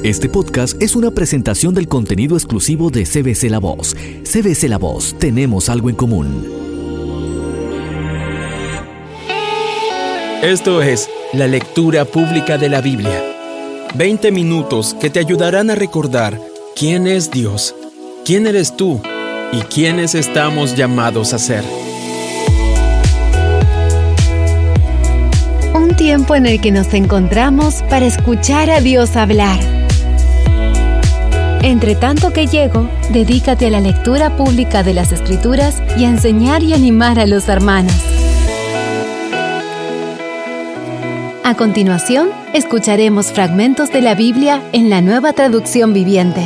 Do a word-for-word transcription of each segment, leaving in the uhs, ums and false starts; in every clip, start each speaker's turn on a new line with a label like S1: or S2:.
S1: Este podcast es una presentación del contenido exclusivo de C B C La Voz. C B C La Voz, tenemos algo en común.
S2: Esto es la lectura pública de la Biblia. veinte minutos que te ayudarán a recordar quién es Dios, quién eres tú y quiénes estamos llamados a ser.
S3: Un tiempo en el que nos encontramos para escuchar a Dios hablar. Entre tanto que llego, dedícate a la lectura pública de las Escrituras y a enseñar y animar a los hermanos. A continuación, escucharemos fragmentos de la Biblia en la Nueva Traducción Viviente.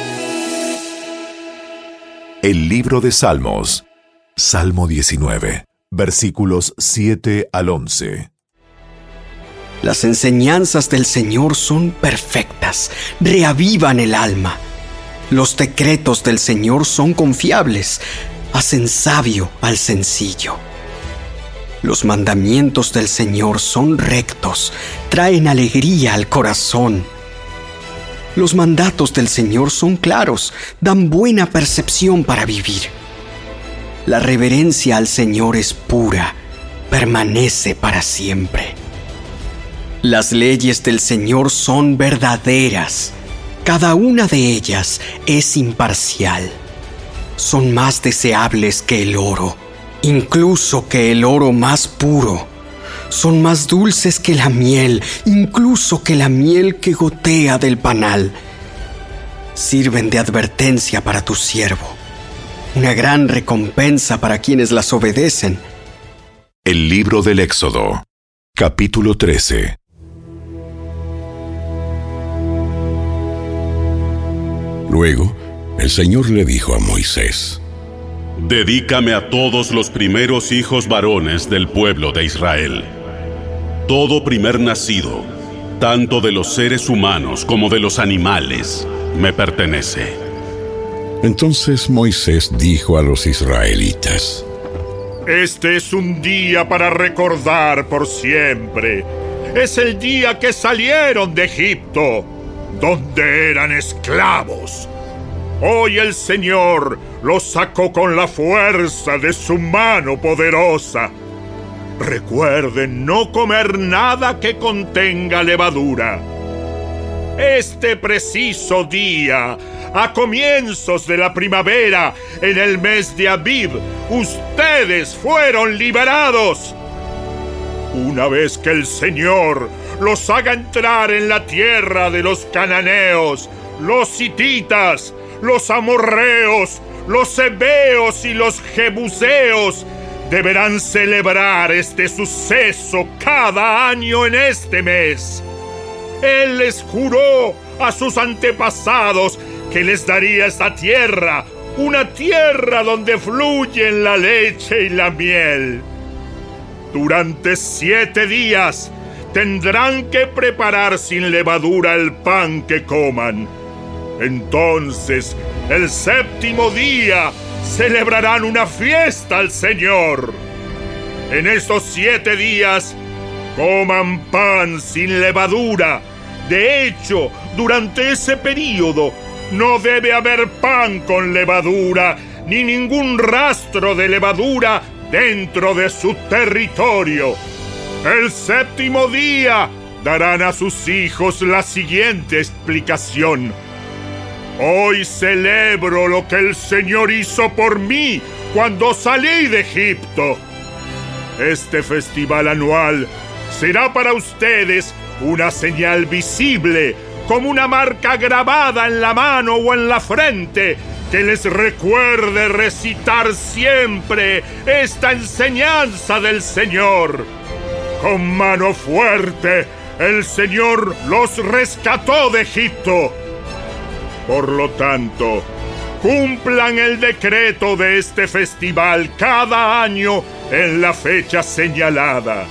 S4: El libro de Salmos, Salmo diecinueve, versículos siete al once.
S5: Las enseñanzas del Señor son perfectas, reavivan el alma. Los decretos del Señor son confiables, hacen sabio al sencillo. Los mandamientos del Señor son rectos, traen alegría al corazón. Los mandatos del Señor son claros, dan buena percepción para vivir. La reverencia al Señor es pura, permanece para siempre. Las leyes del Señor son verdaderas, cada una de ellas es imparcial. Son más deseables que el oro, incluso que el oro más puro. Son más dulces que la miel, incluso que la miel que gotea del panal. Sirven de advertencia para tu siervo, una gran recompensa para quienes las obedecen.
S4: El libro del Éxodo, capítulo trece.
S6: Luego, el Señor le dijo a Moisés:
S7: Dedícame a todos los primeros hijos varones del pueblo de Israel. Todo primer nacido, tanto de los seres humanos como de los animales, me pertenece.
S6: Entonces Moisés dijo a los israelitas:
S8: Este es un día para recordar por siempre. Es el día que salieron de Egipto, donde eran esclavos. Hoy el Señor los sacó con la fuerza de su mano poderosa. Recuerden no comer nada que contenga levadura. Este preciso día, a comienzos de la primavera, en el mes de Abib, ustedes fueron liberados. Una vez que el Señor los haga entrar en la tierra de los cananeos, los hititas, los amorreos, los heveos y los jebuseos, deberán celebrar este suceso cada año en este mes. Él les juró a sus antepasados que les daría esta tierra, una tierra donde fluyen la leche y la miel. Durante siete días tendrán que preparar sin levadura el pan que coman. Entonces, el séptimo día, celebrarán una fiesta al Señor. En estos siete días, coman pan sin levadura. De hecho, durante ese período, no debe haber pan con levadura, ni ningún rastro de levadura dentro de su territorio. El séptimo día darán a sus hijos la siguiente explicación: Hoy celebro lo que el Señor hizo por mí cuando salí de Egipto. Este festival anual será para ustedes una señal visible, como una marca grabada en la mano o en la frente, que les recuerde recitar siempre esta enseñanza del Señor. Con mano fuerte, el Señor los rescató de Egipto. Por lo tanto, cumplan el decreto de este festival cada año en la fecha señalada.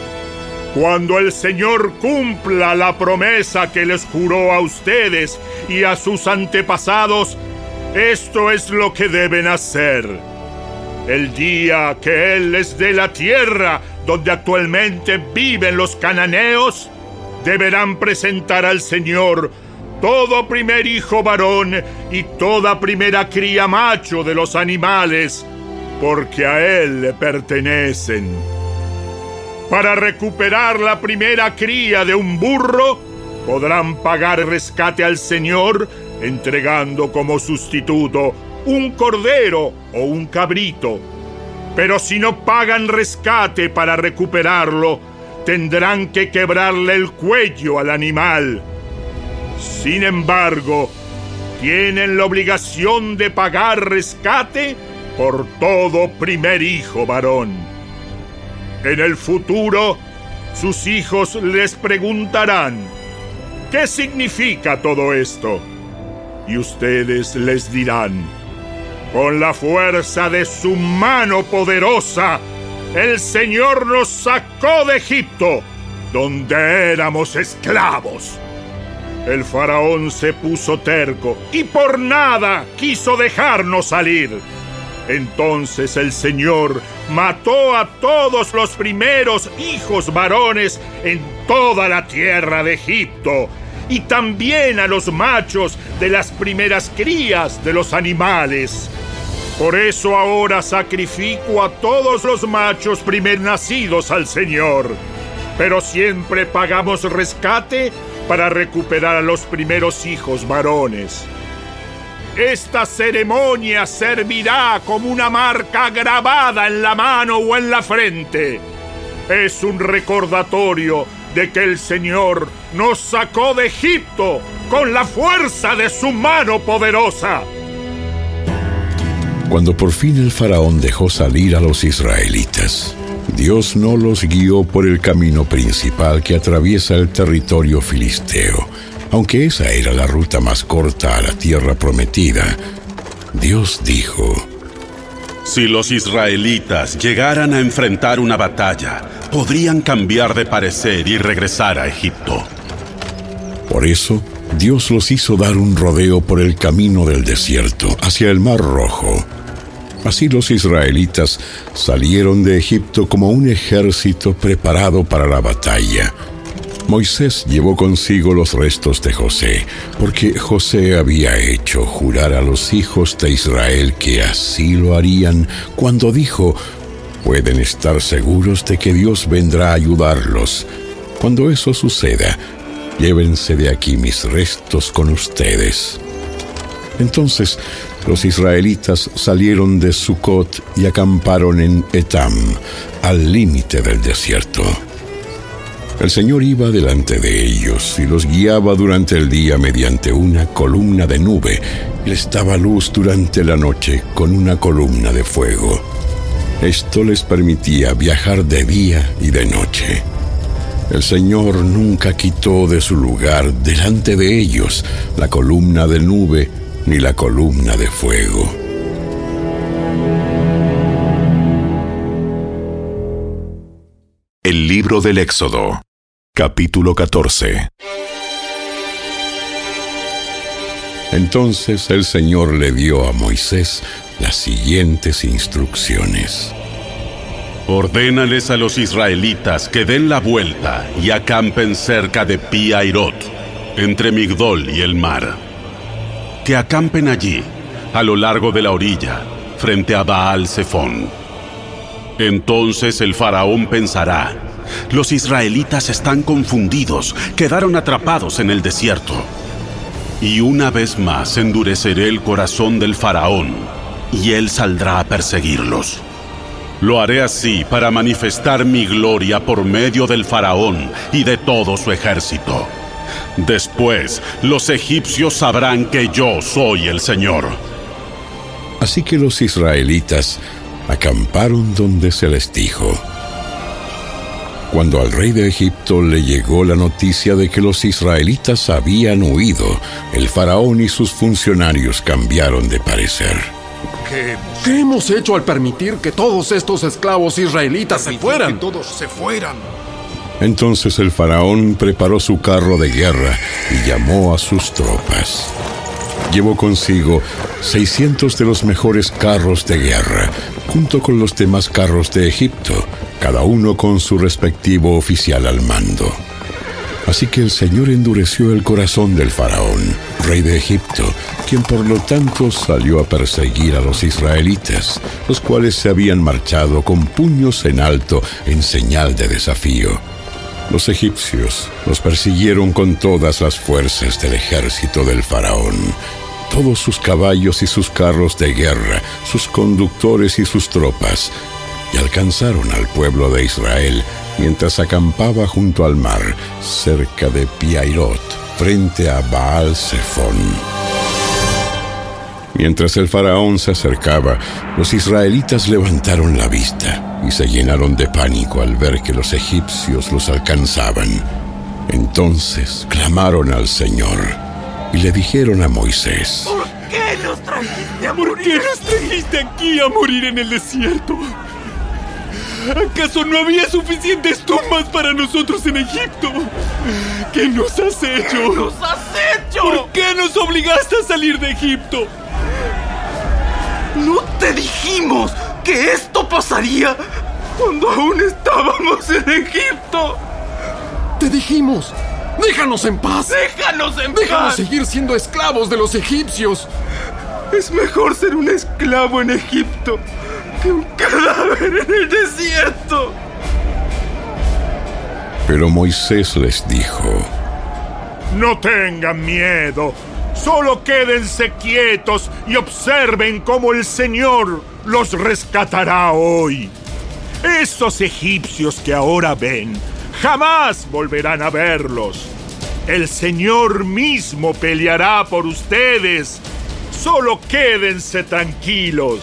S8: Cuando el Señor cumpla la promesa que les juró a ustedes y a sus antepasados, esto es lo que deben hacer. El día que Él les dé la tierra donde actualmente viven los cananeos, deberán presentar al Señor todo primer hijo varón y toda primera cría macho de los animales, porque a él le pertenecen. Para recuperar la primera cría de un burro, podrán pagar rescate al Señor entregando como sustituto un cordero o un cabrito. Pero si no pagan rescate para recuperarlo, tendrán que quebrarle el cuello al animal. Sin embargo, tienen la obligación de pagar rescate por todo primer hijo varón. En el futuro, sus hijos les preguntarán: ¿qué significa todo esto? Y ustedes les dirán: con la fuerza de su mano poderosa, el Señor nos sacó de Egipto, donde éramos esclavos. El faraón se puso terco y por nada quiso dejarnos salir. Entonces el Señor mató a todos los primeros hijos varones en toda la tierra de Egipto, y también a los machos de las primeras crías de los animales. Por eso ahora sacrifico a todos los machos primer nacidos al Señor, pero siempre pagamos rescate para recuperar a los primeros hijos varones. Esta ceremonia servirá como una marca grabada en la mano o en la frente. Es un recordatorio de que el Señor nos sacó de Egipto con la fuerza de su mano poderosa.
S6: Cuando por fin el faraón dejó salir a los israelitas, Dios no los guió por el camino principal que atraviesa el territorio filisteo. Aunque esa era la ruta más corta a la tierra prometida, Dios dijo:
S7: si los israelitas llegaran a enfrentar una batalla, podrían cambiar de parecer y regresar a Egipto.
S6: Por eso, Dios los hizo dar un rodeo por el camino del desierto, hacia el Mar Rojo. Así los israelitas salieron de Egipto como un ejército preparado para la batalla. Moisés llevó consigo los restos de José, porque José había hecho jurar a los hijos de Israel que así lo harían cuando dijo: pueden estar seguros de que Dios vendrá a ayudarlos. Cuando eso suceda, llévense de aquí mis restos con ustedes. Entonces los israelitas salieron de Sucot y acamparon en Etam, al límite del desierto. El Señor iba delante de ellos y los guiaba durante el día mediante una columna de nube, y les daba luz durante la noche con una columna de fuego. Esto les permitía viajar de día y de noche. El Señor nunca quitó de su lugar delante de ellos la columna de nube ni la columna de fuego.
S4: El libro del Éxodo, capítulo catorce.
S6: Entonces el Señor le dio a Moisés las siguientes instrucciones.
S7: Ordénales a los israelitas que den la vuelta y acampen cerca de Pi-Hairot, entre Migdol y el mar. Que acampen allí, a lo largo de la orilla, frente a Baal-Zephón. Entonces el faraón pensará: los israelitas están confundidos, quedaron atrapados en el desierto. Y una vez más endureceré el corazón del faraón, y él saldrá a perseguirlos. Lo haré así para manifestar mi gloria por medio del faraón y de todo su ejército. Después, los egipcios sabrán que yo soy el Señor.
S6: Así que los israelitas acamparon donde se les dijo. Cuando al rey de Egipto le llegó la noticia de que los israelitas habían huido, el faraón y sus funcionarios cambiaron de parecer.
S9: ¿Qué hemos, ¿Qué hemos hecho al permitir que todos estos esclavos israelitas se fueran?
S8: Que todos se fueran.
S6: Entonces el faraón preparó su carro de guerra y llamó a sus tropas. Llevó consigo seiscientos de los mejores carros de guerra, junto con los demás carros de Egipto, cada uno con su respectivo oficial al mando. Así que el Señor endureció el corazón del faraón, rey de Egipto, quien por lo tanto salió a perseguir a los israelitas, los cuales se habían marchado con puños en alto en señal de desafío. Los egipcios los persiguieron con todas las fuerzas del ejército del faraón, todos sus caballos y sus carros de guerra, sus conductores y sus tropas, y alcanzaron al pueblo de Israel mientras acampaba junto al mar, cerca de Pi-Hahirot, frente a Baal-Zephón. Mientras el faraón se acercaba, los israelitas levantaron la vista y se llenaron de pánico al ver que los egipcios los alcanzaban. Entonces clamaron al Señor y le dijeron a Moisés:
S10: ¿Por qué nos trajiste a morir?
S11: ¿Por qué nos trajiste aquí a morir en el desierto? ¿Acaso no había suficientes tumbas para nosotros en Egipto? ¿Qué nos has hecho?
S10: ¿Qué nos has hecho?
S11: ¿Por qué nos obligaste a salir de Egipto?
S10: ¿No te dijimos que esto pasaría cuando aún estábamos en Egipto?
S9: Te dijimos, déjanos en paz.
S10: Déjanos en
S9: Déjanos
S10: paz.
S9: seguir siendo esclavos de los egipcios.
S10: Es mejor ser un esclavo en Egipto que un cadáver en el desierto.
S6: Pero Moisés les dijo:
S8: No tengan miedo, solo quédense quietos y observen cómo el Señor los rescatará hoy. Esos egipcios que ahora ven, jamás volverán a verlos. El Señor mismo peleará por ustedes. Solo quédense tranquilos.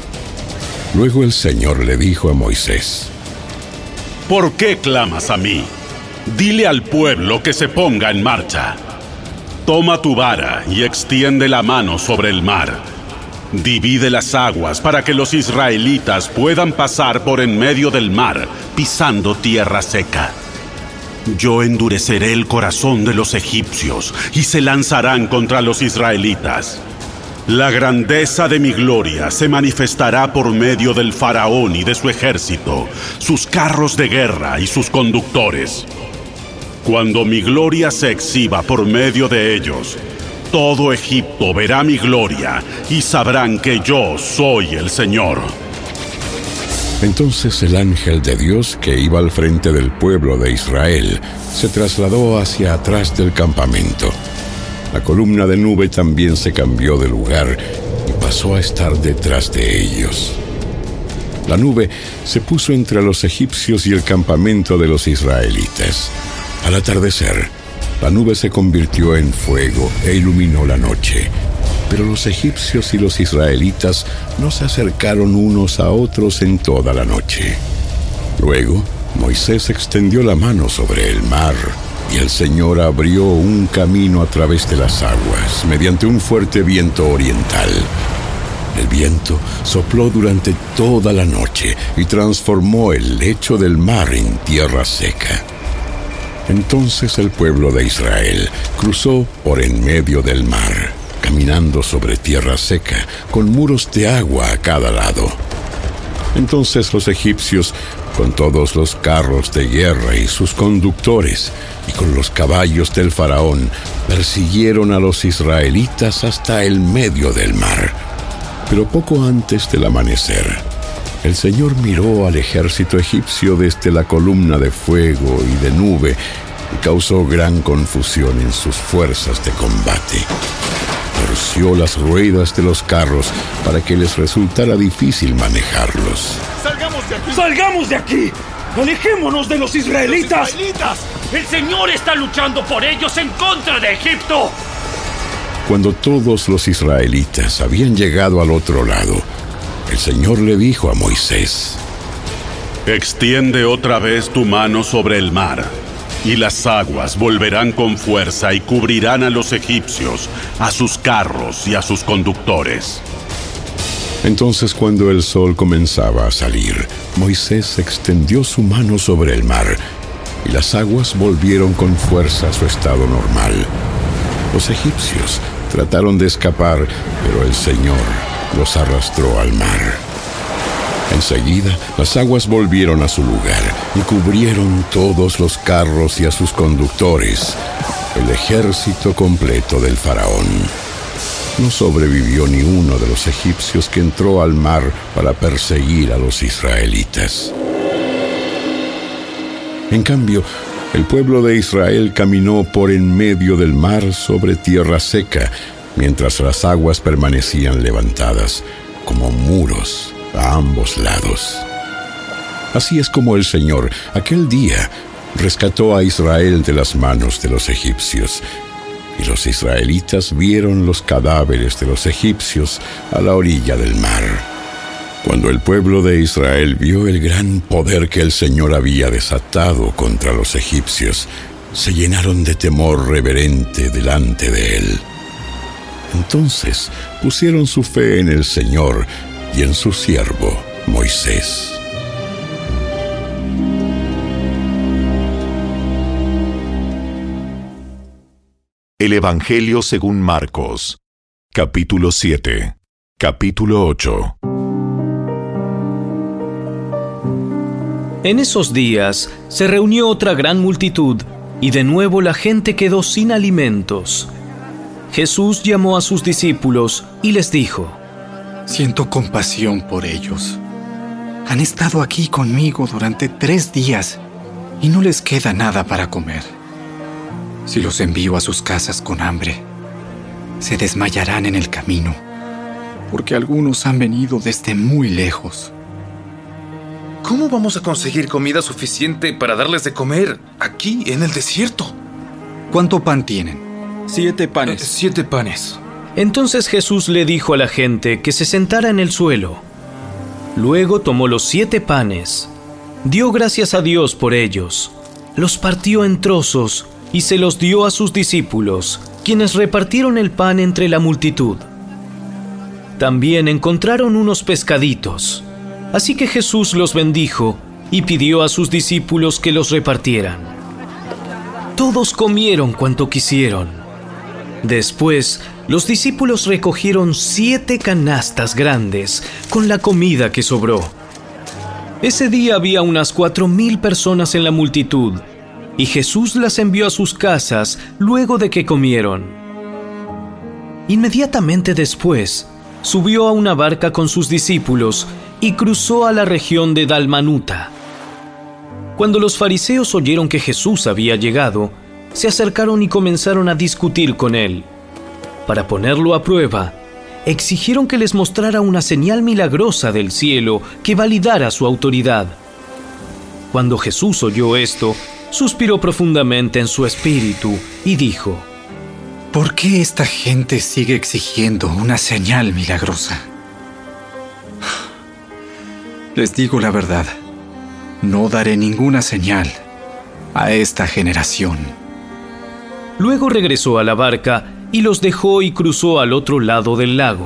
S6: Luego el Señor le dijo a Moisés:
S7: ¿Por qué clamas a mí? Dile al pueblo que se ponga en marcha. Toma tu vara y extiende la mano sobre el mar. Divide las aguas para que los israelitas puedan pasar por en medio del mar, pisando tierra seca. Yo endureceré el corazón de los egipcios y se lanzarán contra los israelitas. La grandeza de mi gloria se manifestará por medio del faraón y de su ejército, sus carros de guerra y sus conductores. Cuando mi gloria se exhiba por medio de ellos, todo Egipto verá mi gloria y sabrán que yo soy el Señor.
S6: Entonces el ángel de Dios que iba al frente del pueblo de Israel se trasladó hacia atrás del campamento. La columna de nube también se cambió de lugar y pasó a estar detrás de ellos. La nube se puso entre los egipcios y el campamento de los israelitas. Al atardecer, la nube se convirtió en fuego e iluminó la noche. Pero los egipcios y los israelitas no se acercaron unos a otros en toda la noche. Luego, Moisés extendió la mano sobre el mar, y el Señor abrió un camino a través de las aguas, mediante un fuerte viento oriental. El viento sopló durante toda la noche y transformó el lecho del mar en tierra seca. Entonces el pueblo de Israel cruzó por en medio del mar, caminando sobre tierra seca, con muros de agua a cada lado. Entonces los egipcios, con todos los carros de guerra y sus conductores, y con los caballos del faraón, persiguieron a los israelitas hasta el medio del mar. Pero poco antes del amanecer, el Señor miró al ejército egipcio desde la columna de fuego y de nube y causó gran confusión en sus fuerzas de combate. Torció las ruedas de los carros para que les resultara difícil manejarlos.
S10: ¡Salgamos de aquí!
S11: ¡Salgamos de aquí! ¡Alejémonos de los israelitas!
S10: ¡Los israelitas!
S11: ¡El Señor está luchando por ellos en contra de Egipto!
S6: Cuando todos los israelitas habían llegado al otro lado, el Señor le dijo a Moisés:
S7: Extiende otra vez tu mano sobre el mar, y las aguas volverán con fuerza y cubrirán a los egipcios, a sus carros y a sus conductores.
S6: Entonces, cuando el sol comenzaba a salir, Moisés extendió su mano sobre el mar, y las aguas volvieron con fuerza a su estado normal. Los egipcios trataron de escapar, pero el Señor los arrastró al mar. Enseguida, las aguas volvieron a su lugar y cubrieron todos los carros y a sus conductores, el ejército completo del faraón. No sobrevivió ni uno de los egipcios que entró al mar para perseguir a los israelitas. En cambio, el pueblo de Israel caminó por en medio del mar sobre tierra seca, mientras las aguas permanecían levantadas como muros a ambos lados. Así es como el Señor, aquel día, rescató a Israel de las manos de los egipcios, y los israelitas vieron los cadáveres de los egipcios a la orilla del mar. Cuando el pueblo de Israel vio el gran poder que el Señor había desatado contra los egipcios, se llenaron de temor reverente delante de Él. Entonces pusieron su fe en el Señor y en su siervo Moisés.
S4: El Evangelio según Marcos, capítulo siete, capítulo ocho.
S12: En esos días se reunió otra gran multitud, y de nuevo la gente quedó sin alimentos. Jesús llamó a sus discípulos y les dijo:
S13: Siento compasión por ellos. Han estado aquí conmigo durante tres días y no les queda nada para comer. Si los envío a sus casas con hambre, se desmayarán en el camino, porque algunos han venido desde muy lejos.
S14: ¿Cómo vamos a conseguir comida suficiente para darles de comer aquí en el desierto?
S13: ¿Cuánto pan tienen?
S12: Siete panes.
S14: Eh, siete panes.
S12: Entonces Jesús le dijo a la gente que se sentara en el suelo. Luego tomó los siete panes, dio gracias a Dios por ellos, los partió en trozos y se los dio a sus discípulos, quienes repartieron el pan entre la multitud. También encontraron unos pescaditos, así que Jesús los bendijo y pidió a sus discípulos que los repartieran. Todos comieron cuanto quisieron. Después, los discípulos recogieron siete canastas grandes con la comida que sobró. Ese día había unas cuatro mil personas en la multitud, y Jesús las envió a sus casas luego de que comieron. Inmediatamente después, subió a una barca con sus discípulos y cruzó a la región de Dalmanuta. Cuando los fariseos oyeron que Jesús había llegado, se acercaron y comenzaron a discutir con él. Para ponerlo a prueba, exigieron que les mostrara una señal milagrosa del cielo que validara su autoridad. Cuando Jesús oyó esto, suspiró profundamente en su espíritu y dijo:
S13: ¿Por qué esta gente sigue exigiendo una señal milagrosa? Les digo la verdad, no daré ninguna señal a esta generación.
S12: Luego regresó a la barca y los dejó y cruzó al otro lado del lago.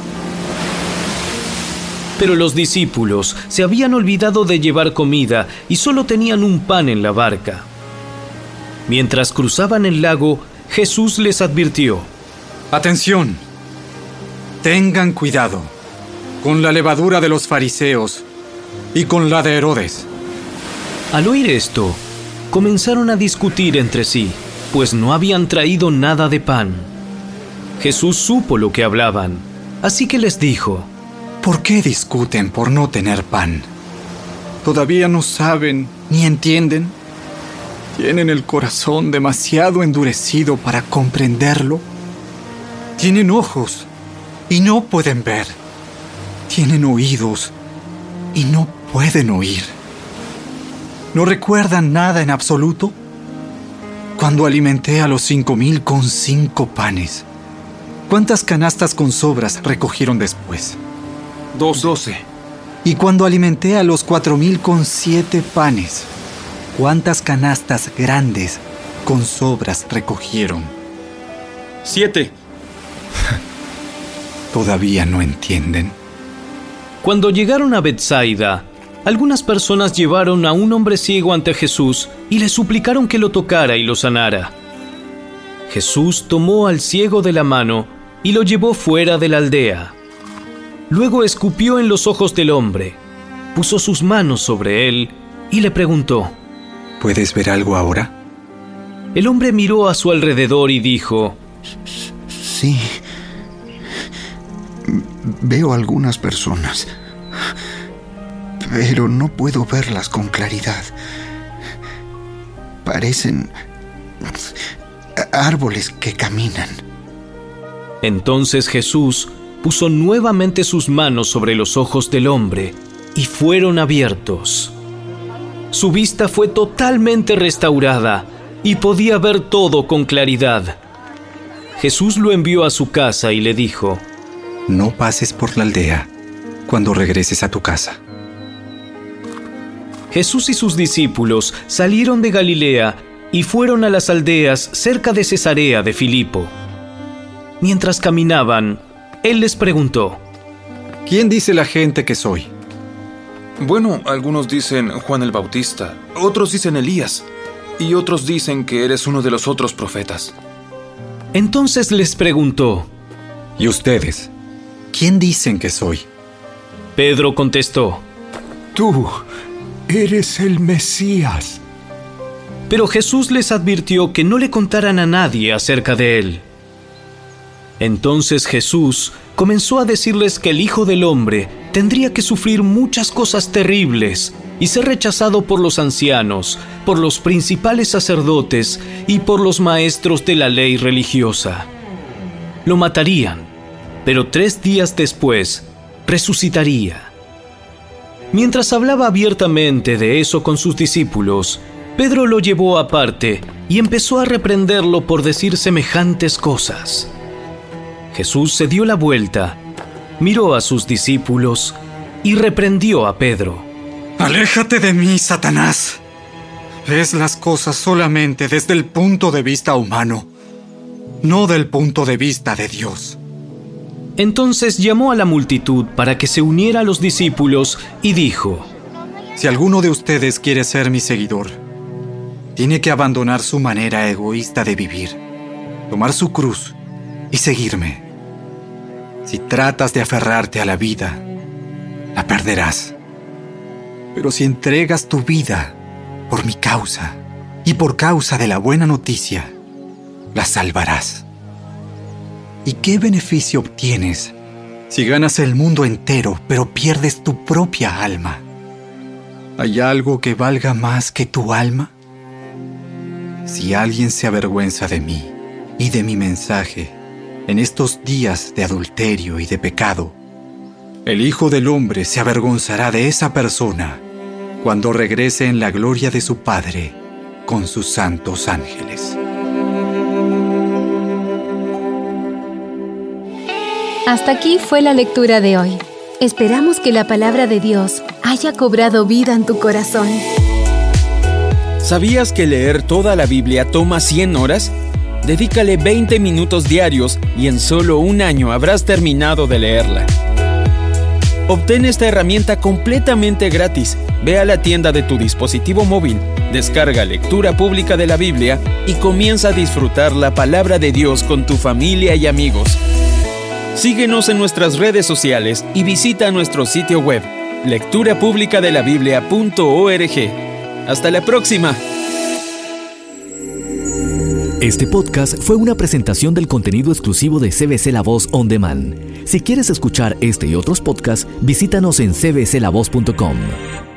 S12: Pero los discípulos se habían olvidado de llevar comida y solo tenían un pan en la barca. Mientras cruzaban el lago, Jesús les advirtió:
S13: ¡Atención! Tengan cuidado con la levadura de los fariseos y con la de Herodes.
S12: Al oír esto, comenzaron a discutir entre sí, pues no habían traído nada de pan. Jesús supo lo que hablaban, así que les dijo:
S13: ¿Por qué discuten por no tener pan? ¿Todavía no saben ni entienden? ¿Tienen el corazón demasiado endurecido para comprenderlo? Tienen ojos y no pueden ver. Tienen oídos y no pueden oír. ¿No recuerdan nada en absoluto? Cuando alimenté a los cinco mil con cinco panes, ¿cuántas canastas con sobras recogieron después?
S14: Dos. Doce.
S13: Y cuando alimenté a los cuatro mil con siete panes, ¿cuántas canastas grandes con sobras recogieron?
S14: Siete.
S13: ¿Todavía no entienden?
S12: Cuando llegaron a Betsaida, algunas personas llevaron a un hombre ciego ante Jesús y le suplicaron que lo tocara y lo sanara. Jesús tomó al ciego de la mano y lo llevó fuera de la aldea. Luego escupió en los ojos del hombre, puso sus manos sobre él y le preguntó:
S13: ¿Puedes ver algo ahora?
S12: El hombre miró a su alrededor y dijo:
S15: Sí. Veo algunas personas, pero no puedo verlas con claridad. Parecen árboles que caminan.
S12: Entonces Jesús puso nuevamente sus manos sobre los ojos del hombre y fueron abiertos. Su vista fue totalmente restaurada y podía ver todo con claridad. Jesús lo envió a su casa y le dijo:
S13: No pases por la aldea cuando regreses a tu casa.
S12: Jesús y sus discípulos salieron de Galilea y fueron a las aldeas cerca de Cesarea de Filipo. Mientras caminaban, él les preguntó:
S13: ¿Quién dice la gente que soy?
S14: Bueno, algunos dicen Juan el Bautista, otros dicen Elías, y otros dicen que eres uno de los otros profetas.
S12: Entonces les preguntó:
S13: ¿Y ustedes? ¿Quién dicen que soy?
S12: Pedro contestó:
S16: Tú eres el Mesías.
S12: Pero Jesús les advirtió que no le contaran a nadie acerca de él. Entonces Jesús comenzó a decirles que el Hijo del Hombre tendría que sufrir muchas cosas terribles y ser rechazado por los ancianos, por los principales sacerdotes y por los maestros de la ley religiosa. Lo matarían, pero tres días después resucitaría. Mientras hablaba abiertamente de eso con sus discípulos, Pedro lo llevó aparte y empezó a reprenderlo por decir semejantes cosas. Jesús se dio la vuelta, miró a sus discípulos y reprendió a Pedro.
S13: ¡Aléjate de mí, Satanás! Ves las cosas solamente desde el punto de vista humano, no del punto de vista de Dios.
S12: Entonces llamó a la multitud para que se uniera a los discípulos y dijo:
S13: Si alguno de ustedes quiere ser mi seguidor, tiene que abandonar su manera egoísta de vivir, tomar su cruz y seguirme. Si tratas de aferrarte a la vida, la perderás. Pero si entregas tu vida por mi causa y por causa de la buena noticia, la salvarás. ¿Y qué beneficio obtienes si ganas el mundo entero, pero pierdes tu propia alma? ¿Hay algo que valga más que tu alma? Si alguien se avergüenza de mí y de mi mensaje en estos días de adulterio y de pecado, el Hijo del Hombre se avergonzará de esa persona cuando regrese en la gloria de su Padre con sus santos ángeles.
S3: Hasta aquí fue la lectura de hoy. Esperamos que la palabra de Dios haya cobrado vida en tu corazón.
S2: ¿Sabías que leer toda la Biblia toma cien horas? Dedícale veinte minutos diarios y en solo un año habrás terminado de leerla. Obtén esta herramienta completamente gratis. Ve a la tienda de tu dispositivo móvil, descarga Lectura Pública de la Biblia y comienza a disfrutar la palabra de Dios con tu familia y amigos. Síguenos en nuestras redes sociales y visita nuestro sitio web, lectura pública de la biblia punto org. ¡Hasta la próxima!
S1: Este podcast fue una presentación del contenido exclusivo de C B C La Voz On Demand. Si quieres escuchar este y otros podcasts, visítanos en c b c la voz punto com.